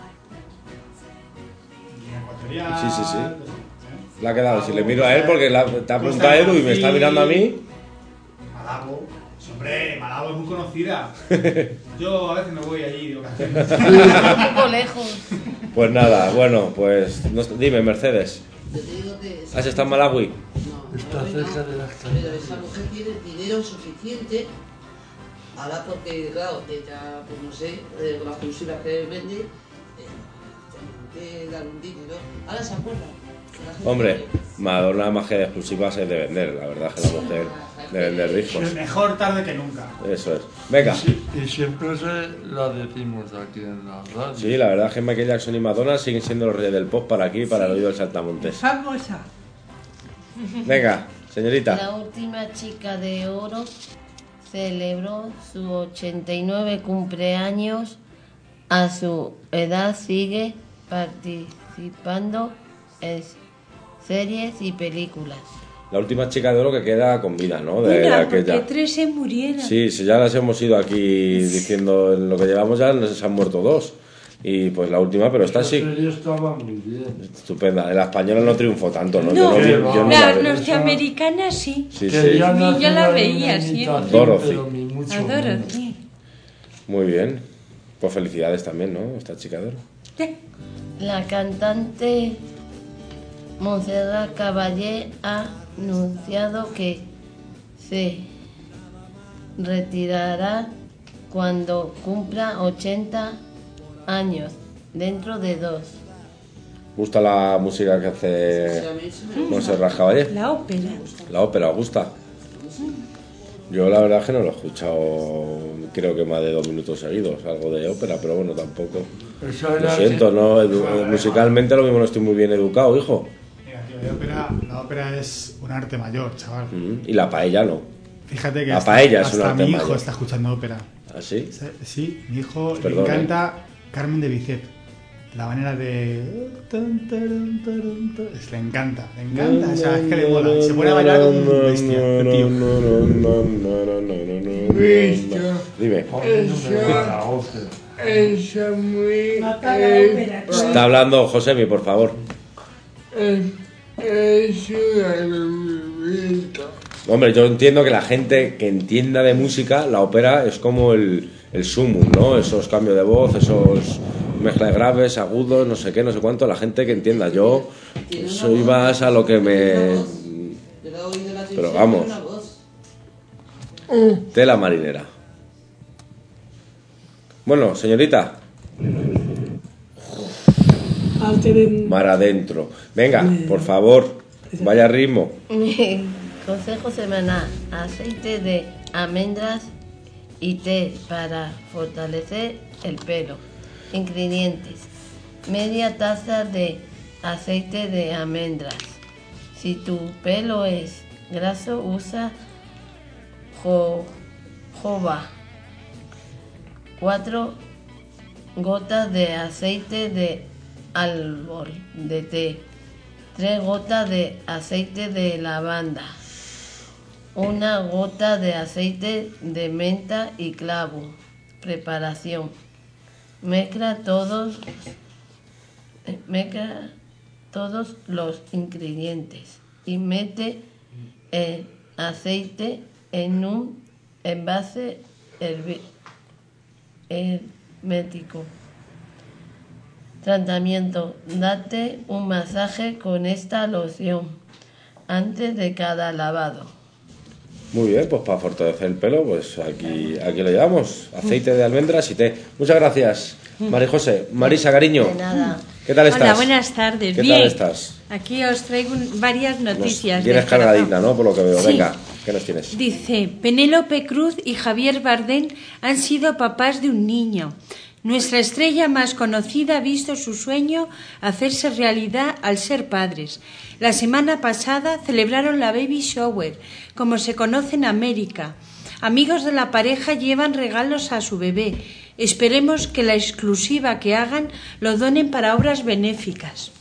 Guinea Ecuatorial. Sí. Le ha quedado. Si le miro a él, porque te ha preguntado a Edu y me está mirando a mí. Malabo. Hombre, Malabo es muy conocida. Yo a veces me voy allí de ocasiones. Un poco lejos. Pues nada, bueno, pues dime, Mercedes. Yo te digo que ¿Has estado en Malawi? no, Está Malawi cerca no, de las pero esa mujer tiene dinero suficiente. Ahora porque, claro, ella, pues no sé, con las exclusivas que vende, tiene que dar un dinero. Ahora se acuerda. La gente Hombre, que- Madonna más que de exclusivas es de vender, la verdad que la mujer de vender discos. Mejor tarde que nunca. Eso es. Venga. Y siempre la decimos aquí en la radio. Sí, la verdad es que Michael Jackson y Madonna siguen siendo los reyes del pop para aquí, para el oído del Saltamontes. Famosa. Venga, señorita. La última chica de oro celebró su 89 cumpleaños. A su edad sigue participando en series y películas. La última chica de oro que queda con vida, ¿no? De Una, porque aquella. 3 se murieron. Sí, ya las hemos ido aquí diciendo en lo que llevamos ya, se han muerto 2. Y pues la última, pero esta Esa sí. serie estaba muy bien. Estupenda. La española no triunfó tanto, ¿no? No, Yo no la veo. norteamericana sí. Sí, Que sí. ya Yo nació la en veía una siempre. imitación, Dorothy. pero ni mucho A menos. Dorothy. Muy bien. Pues felicidades también, ¿no? Esta chica de oro. La cantante Montserrat Caballé ha anunciado que se retirará cuando cumpla 80 años, dentro de 2. ¿Gusta la música que hace Montserrat Caballé? La ópera. La ópera, ¿os gusta? Yo la verdad es que no lo he escuchado, creo que más de 2 minutos seguidos, algo de ópera, pero bueno, tampoco. Eso Lo era siento, ¿no? Musicalmente lo mismo no estoy muy bien educado, hijo. Mira, tío, la ópera es un arte mayor, chaval. Y la paella no. Fíjate que La paella es un hasta arte mi hijo mayor. está escuchando ópera. ¿Ah, sí? Sí, mi hijo Perdón, le encanta Carmen de Bizet. La manera de... Le encanta, o sea, es que le mola. Y se pone a bailar como un bestia, el tío. Dime. Esa muy... Está hablando Josemi, por favor. Es una movimiento. Hombre, yo entiendo que la gente que entienda de música, la ópera es como el sumum, ¿no? Esos cambios de voz, esos mezclas de graves, agudos, no sé qué, no sé cuánto, la gente que entienda. Yo soy más a lo que me... Pero vamos. Tela marinera. Bueno, señorita. Mar adentro. Venga, por favor, vaya ritmo. Consejo semanal: aceite de almendras y té para fortalecer el pelo. Ingredientes: media taza de aceite de almendras. Si tu pelo es graso, usa jojoba. 4 gotas de aceite de árbol de té. 3 gotas de aceite de lavanda. 1 gota de aceite de menta y clavo. Preparación: mezcla todos los ingredientes y mete el aceite en un envase hermético. Tratamiento: date un masaje con esta loción antes de cada lavado. Muy bien, pues para fortalecer el pelo, pues aquí lo llevamos. Aceite de almendras y té. Muchas gracias, María José. Marisa, cariño. De nada. ¿Qué tal estás? Hola, buenas tardes. ¿Qué Bien. tal estás? Aquí os traigo varias noticias. Tienes del corazón. cargadita, ¿no? Por lo que veo. Sí. Venga, ¿qué nos tienes? Dice, Penélope Cruz y Javier Bardem han sido papás de un niño. Nuestra estrella más conocida ha visto su sueño hacerse realidad al ser padres. La semana pasada celebraron la baby shower, como se conoce en América. Amigos de la pareja llevan regalos a su bebé. Esperemos que la exclusiva que hagan lo donen para obras benéficas.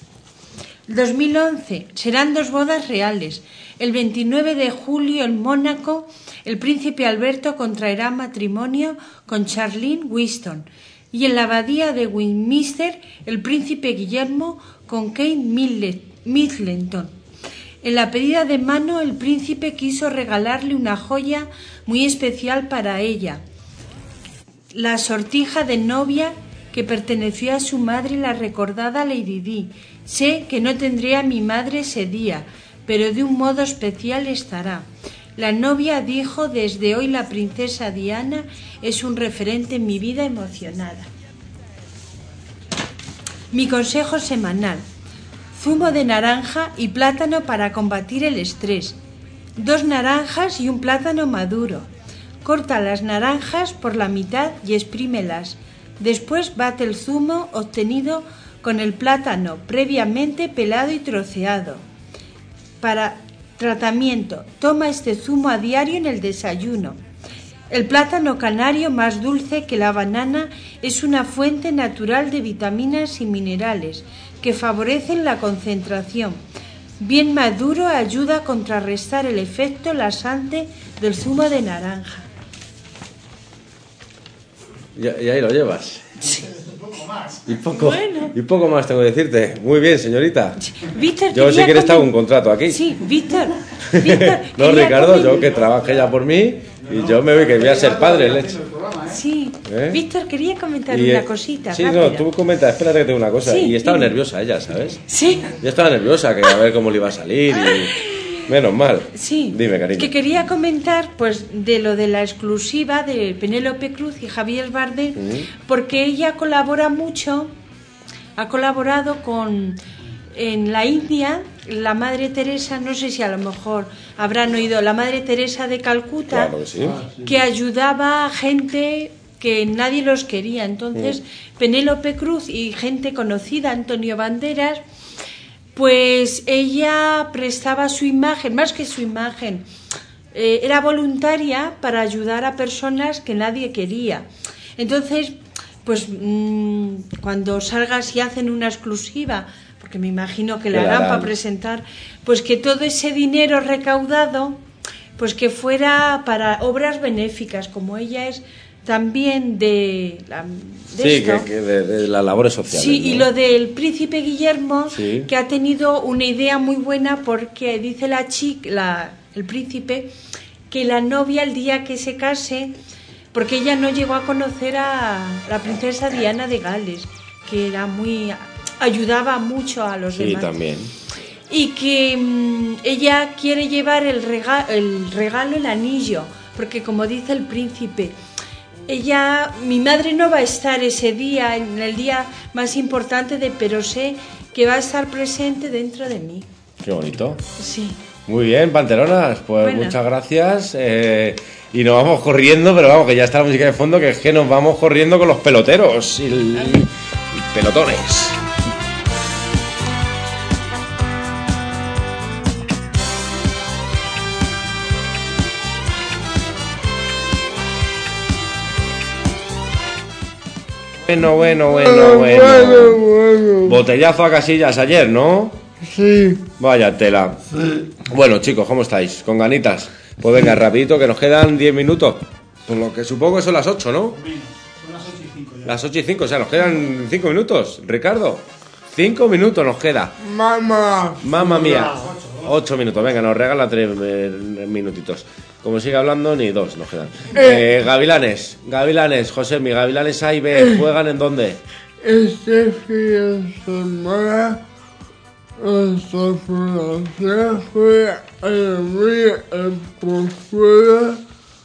2011. Serán 2 bodas reales. El 29 de julio en Mónaco, el príncipe Alberto contraerá matrimonio con Charlene Winston. Y en la abadía de Westminster, el príncipe Guillermo con Kate Middleton. En la pedida de mano, el príncipe quiso regalarle una joya muy especial para ella. La sortija de novia que perteneció a su madre, la recordada Lady Di. Sé que no tendré a mi madre ese día, pero de un modo especial estará. La novia dijo: desde hoy la princesa Diana es un referente en mi vida emocionada. Mi consejo semanal: zumo de naranja y plátano para combatir el estrés. 2 naranjas y un plátano maduro. Corta las naranjas por la mitad y exprímelas. Después bate el zumo obtenido con el plátano previamente pelado y troceado. Para tratamiento: toma este zumo a diario en el desayuno. El plátano canario, más dulce que la banana, es una fuente natural de vitaminas y minerales que favorecen la concentración. Bien maduro ayuda a contrarrestar el efecto laxante del zumo de naranja. Y ahí lo llevas. Sí. Y poco más tengo que decirte. Muy bien, señorita. Víctor, yo si quieres te hago un contrato aquí. Sí, Víctor. No, Ricardo, yo que trabajé ya por mí y yo me voy a ser padre, leche. Sí. ¿Eh? Víctor, quería comentar Y, una cosita. Sí, rápida. no, tú comenta, espérate que tengo una cosa. Sí, y estaba dime. nerviosa ella, ¿sabes? Sí. Yo estaba nerviosa, que a ver cómo le iba a salir y... Menos mal. Sí. Dime, cariño. Que quería comentar, pues, de lo de la exclusiva de Penélope Cruz y Javier Bardem, porque ella colabora mucho, ha colaborado con... En la India, la Madre Teresa, no sé si a lo mejor habrán oído, la Madre Teresa de Calcuta, Claro que sí. que ayudaba a gente que nadie los quería. Entonces, Penélope Cruz y gente conocida, Antonio Banderas, pues ella prestaba su imagen, más que su imagen, era voluntaria para ayudar a personas que nadie quería. Entonces, pues cuando salgas y hacen una exclusiva, porque me imagino que la harán para presentar, pues que todo ese dinero recaudado, pues que fuera para obras benéficas, como ella es también de Sí, esto. de las labores sociales. Sí, ¿no? y lo del príncipe Guillermo, Sí. que ha tenido una idea muy buena, porque dice el príncipe que la novia, el día que se case, porque ella no llegó a conocer a la princesa Diana de Gales, que era ayudaba mucho a los Sí, demás. también. Y que ella quiere llevar el regalo, el anillo, porque como dice el príncipe, mi madre no va a estar ese día, en el día más importante pero sé que va a estar presente dentro de mí. Qué bonito. Sí. Muy bien, Panteronas, pues Bueno. muchas gracias. Y nos vamos corriendo, pero vamos, que ya está la música de fondo, que es que nos vamos corriendo con los peloteros y pelotones. Bueno. Botellazo a Casillas ayer, ¿no? Sí. Vaya tela. Bueno, chicos, ¿cómo estáis? ¿Con ganitas? Pues venga, rapidito, que nos quedan 10 minutos. Por lo que supongo que son las 8, ¿no? Son las 8 y 5 ya. Las 8 y 5, o sea, nos quedan 5 minutos. Ricardo, 5 minutos nos queda. Mamma mía. 8 minutos, venga, nos regala 3 minutitos. Como sigue hablando, ni 2 nos quedan. Gavilanes, José, mi Gavilanes A y B, ¿juegan en dónde? Este fin de semana nuestra fundación fue a abrir en Pozuelo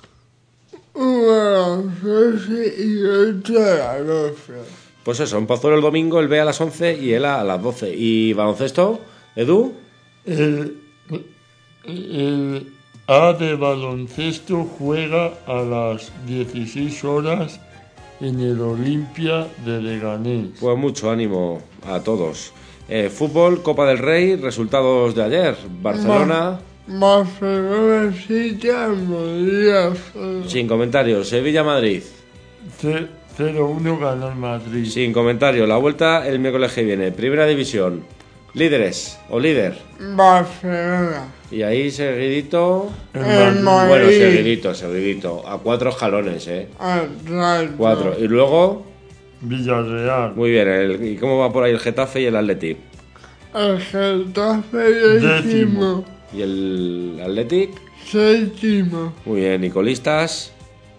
a las 11 y 8 a las 12. Pues eso, en Pozuelo el domingo, el B a las 11 y él a las 12. ¿Y baloncesto, Edu? El A de baloncesto juega a las 16 horas en el Olimpia de Leganés. Pues mucho ánimo a todos. Fútbol, Copa del Rey, resultados de ayer. Barcelona. Barcelona City, Madrid. Sin comentarios. Sevilla-Madrid. 0-1 ganó el Madrid. Sin comentarios. La vuelta el miércoles que viene. Primera división. Líderes o líder. Barcelona. Y ahí seguidito. El Madrid. Bueno, seguidito. A 4 escalones, Atlanta. 4. Y luego. Villarreal. Muy bien. ¿Y cómo va por ahí el Getafe y el Athletic? El Getafe décimo. ¿Y el Athletic? Séptimo. Muy bien. ¿Y colistas?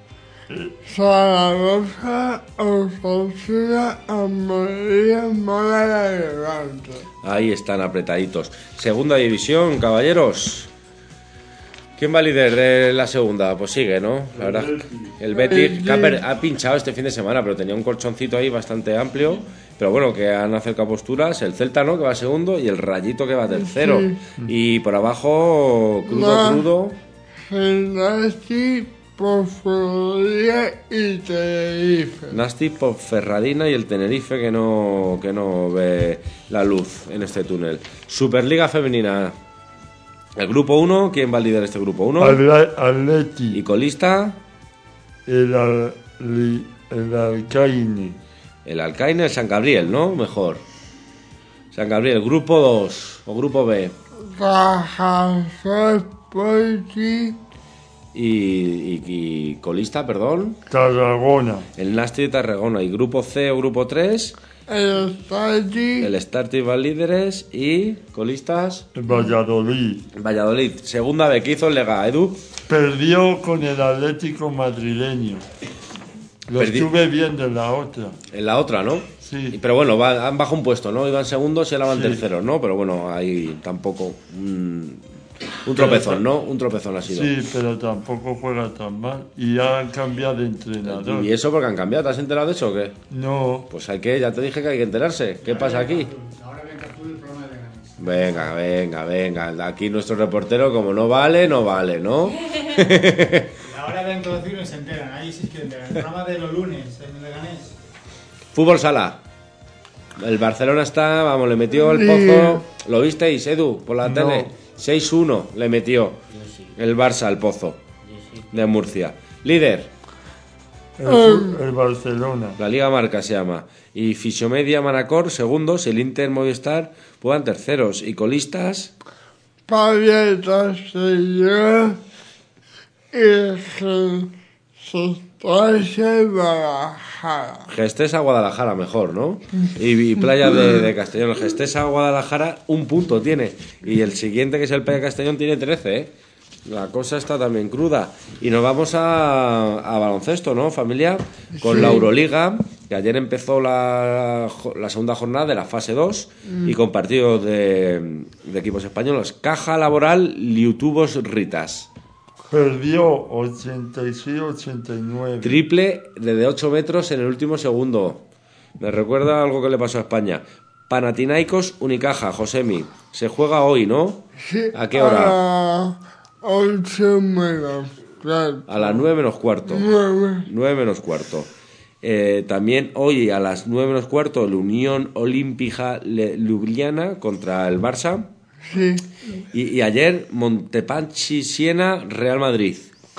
Zaragoza, Osasuna, Almería, Málaga y Levante. Ahí están apretaditos. Segunda división, caballeros. ¿Quién va líder de la segunda? Pues sigue, ¿no? La verdad, el Betis, que ha pinchado este fin de semana, pero tenía un colchoncito ahí bastante amplio. Pero bueno, que han acercado posturas. El Celta, ¿no? Que va segundo. Y el Rayito, que va tercero. Sí. Y por abajo, crudo. Gimnasti, Ponferradina y Tenerife. Nasty por Ferradina y el Tenerife que no ve la luz en este túnel. Superliga Femenina. El grupo 1, ¿quién va a liderar este grupo 1? Atleti. ¿Y colista? El Alcaine. El Alcaine, el San Gabriel, ¿no? Mejor. San Gabriel, grupo 2 o grupo B. Cajasol, Sporting. Y colista, perdón. Tarragona. El Nasty de Tarragona. ¿Y grupo C o grupo 3? El Stati. El Starty va líderes y colistas. Valladolid. Valladolid. Segunda B, ¿qué hizo el Lega, Edu? Perdió con el Atlético madrileño. Lo estuve viendo en la otra. En la otra, ¿no? Sí. Pero bueno, han bajado un puesto, ¿no? Iban segundos y ahora van terceros, ¿no? Pero bueno, ahí tampoco... un tropezón, ¿no? Un tropezón ha sido. Sí, pero tampoco juega tan mal. Y han cambiado de entrenador. ¿Y eso porque han cambiado? ¿Te has enterado de eso o qué? No. Pues hay que, ya te dije que hay que enterarse. ¿Qué pasa aquí? Venga. Aquí nuestro reportero, como no vale, ¿no? Ahora ven introducirlo y se enteran. Ahí sí que enteran. El programa de los lunes en Leganés. Fútbol sala. El Barcelona está, vamos, le metió el Pozo. ¿Lo visteis, Edu, por la tele? 6-1 le metió el Barça al Pozo de Murcia. Líder. El Barcelona. La Liga Marca se llama. Y Fisiomedia Manacor, segundos. El Inter Movistar, puedan terceros. Y colistas. Pablo Señor y Guadalajara. Gestesa Guadalajara, mejor, ¿no? Y Playa de Castellón. Gestesa Guadalajara, 1 punto tiene. Y el siguiente, que es el Playa Castellón, tiene 13, ¿eh? La cosa está también cruda. Y nos vamos a baloncesto, ¿no, familia? Con la Euroliga, que ayer empezó la segunda jornada de la fase 2 y con partidos de equipos españoles. Caja Laboral, Liutubos Ritas. perdió 86-89. Triple de 8 metros en el último segundo. Me recuerda algo que le pasó a España. Panathinaikos Unicaja, Josemi. Se juega hoy, ¿no? Sí. ¿A qué hora? A 8 menos cuarto. A las 9 menos cuarto. 9. 9 menos cuarto. También hoy a las 9 menos cuarto, la Unión Olímpica Ljubljana contra el Barça. Sí. Y ayer Montepaschi Siena, Real Madrid.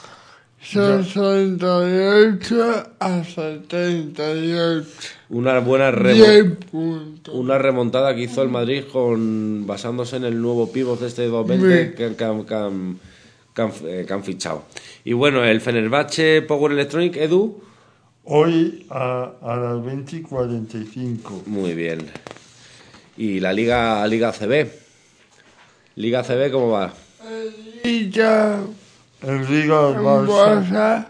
68-78. Una buena 10 puntos. una remontada que hizo el Madrid basándose en el nuevo pívot de 220 Sí. que han fichado. Y bueno, el Fenerbahce Power Electronic, Edu. Hoy a las 20:45. Muy bien. Y la Liga ACB. Liga ACB, ¿cómo va? Liga. El Riga Barça.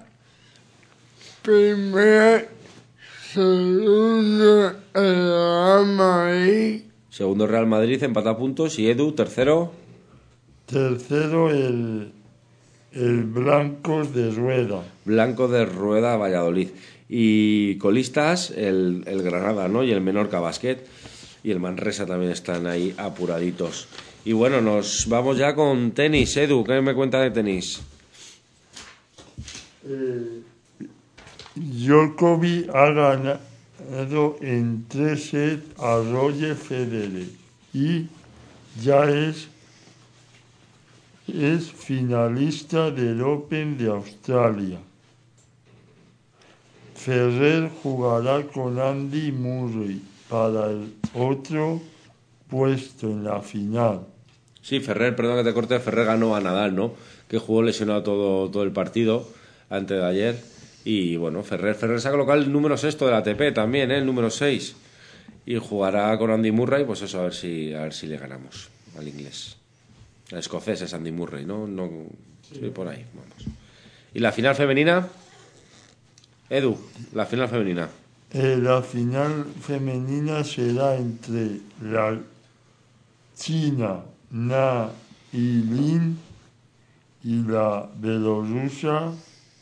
Primero, segundo, el Real Madrid. Segundo Real Madrid, empata a puntos. Y Edu, tercero. Tercero, el Blancos de Rueda. Blanco de Rueda, Valladolid. Y colistas, el Granada, ¿no? Y el Menorca Basket. Y el Manresa también están ahí apuraditos. Y bueno, nos vamos ya con tenis. Edu, ¿qué me cuenta de tenis? Djokovic ha ganado en 3 sets a Roger Federer y ya es finalista del Open de Australia. Ferrer jugará con Andy Murray para el otro puesto en la final. Sí, Ferrer, perdón que te corte, Ferrer ganó a Nadal, ¿no? Que jugó lesionado todo el partido antes de ayer. Y bueno, Ferrer se ha colocado el número 6 de la ATP también, el número 6. Y jugará con Andy Murray, pues eso, a ver si le ganamos al inglés. El escocés es Andy Murray, ¿no? Sí, por ahí, vamos. ¿Y la final femenina? Edu, la final femenina. La final femenina será entre la china Na Yilin y la bielorrusa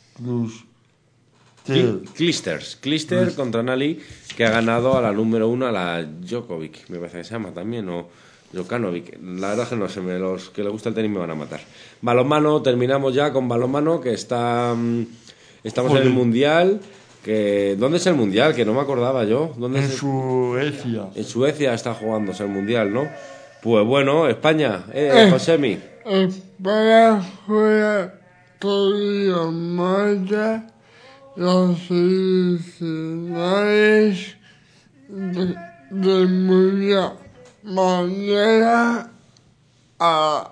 Clijsters contra Nali, que ha ganado a la número 1, a la Djokovic, me parece que se llama también, o Jokanovic. La verdad es que no sé, los que les gusta el tenis me van a matar. Balonmano, terminamos ya con balonmano, que estamos en el Mundial. ¿Dónde es el Mundial? Que no me acordaba yo. Suecia. En Suecia está jugándose el Mundial, ¿no? Pues bueno, España, Josemi. España juega todo Maya las semifinales del Mundial. Mañana a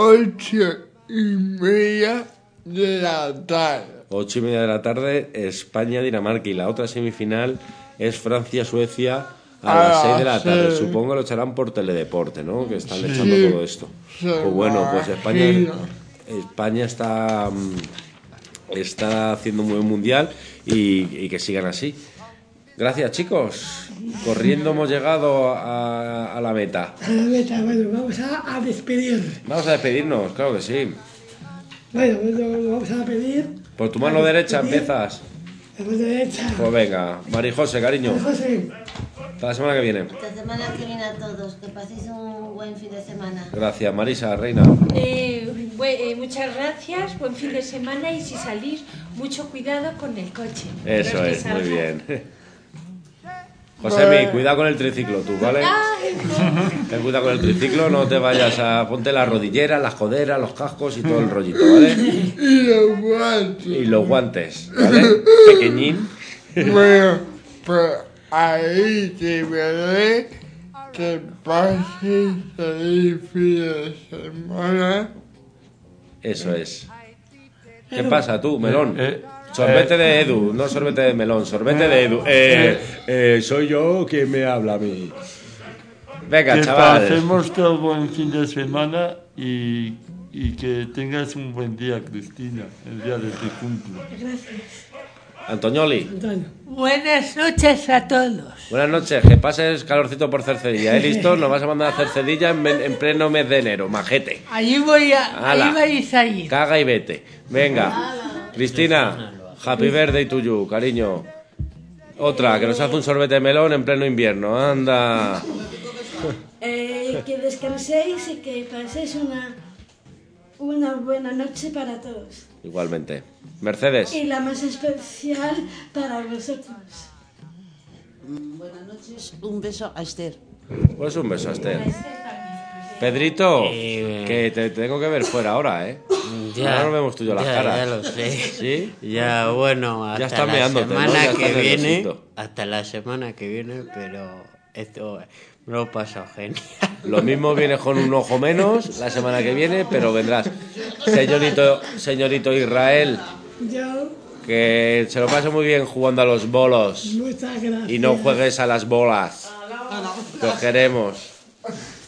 8:30 de la tarde. 8:30 de la tarde, España-Dinamarca. Y la otra semifinal es Francia-Suecia a las 6 de la tarde. Sí. Supongo que lo echarán por Teledeporte, ¿no? Que están Sí. echando todo esto. Sí, Pues bueno, pues imagino. España está haciendo un buen mundial y que sigan así. Gracias, chicos. Corriendo hemos llegado a la meta. A la meta, bueno, vamos a despedir. Vamos a despedirnos, claro que sí. Bueno, lo vamos a pedir. Por tu mano derecha empiezas. La mano derecha. Pues venga, Marijose, cariño. José. Hasta la semana que viene. Esta semana que viene a todos, que paséis un buen fin de semana. Gracias, Marisa, reina. Muchas gracias, buen fin de semana y si salís, mucho cuidado con el coche. Eso Los que es, muy salgan. bien. Josemi, cuidado con el triciclo tú, ¿vale? Ten cuidado con el triciclo, no te vayas ponte las rodilleras, las coderas, los cascos y todo el rollito, ¿vale? Y los guantes. Y los guantes, ¿vale? Pequeñín. Bueno, pues ahí te veré que pases el fin de semana. Eso es. ¿Qué pasa tú, melón? Sorbete de Edu, no sorbete de melón, sorbete de Edu. Soy yo quien me habla a mí. Venga, que chaval. pasemos todo buen fin de semana y que tengas un buen día, Cristina, el día de tu cumple. Gracias. Antoñoli. Antonio. Buenas noches a todos. Buenas noches, que pases calorcito por Cercedilla. Listo, nos vas a mandar a Cercedilla en pleno mes de enero, majete. Ahí vais a ir. Caga y vete. Venga. Cristina, happy birthday to you, cariño. Otra, que nos hace un sorbete de melón en pleno invierno. Anda. Que descanséis y que paséis una buena noche para todos. Igualmente. Mercedes. Y la más especial para vosotros. Buenas noches, un beso a Esther. Pues un beso a Esther. Pedrito, que te tengo que ver fuera ahora, ¿eh? Ya, ahora nos vemos tú y yo las caras. Ya lo sé. ¿Sí? Ya, bueno, hasta ya está la meándote, semana ¿no? Ya que estás viene. nerviosito. Hasta la semana que viene, pero esto me lo he pasado genial. Lo mismo vienes con un ojo menos la semana que viene, pero vendrás. Señorito Israel, Yo, que se lo pase muy bien jugando a los bolos muchas gracias. y no juegues a las bolas. Que os queremos.